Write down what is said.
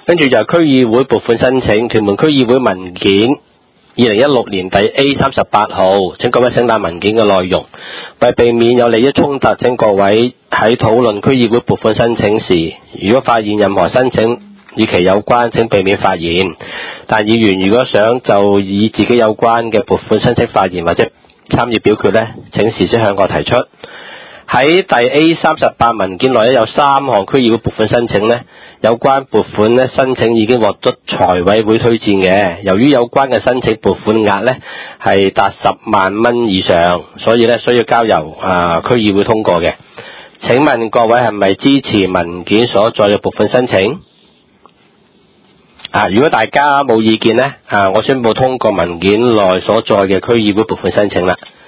跟住就係區議會撥款申請，屯門區議會文件2016年第 A38 號，請各位請覽文件嘅內容。為避免有利益衝突，請各位喺討論區議會撥款申請時，如果發現任何申請與其有關，請避免發言。但議員如果想就以自己有關嘅撥款申請發言或者參與表決呢，請事先向我提出。喺第 A38 文件內有3項區議會撥款申請呢，有關撥款呢申請已經獲得財委會推薦嘅。由於有關嘅申請撥款額呢係達10萬蚊以上，所以呢需要交由區議會通過嘅。請問各位係咪支持文件所載嘅撥款申請？如果大家冇意見呢，我宣布通過文件內所載嘅區議會撥款申請啦。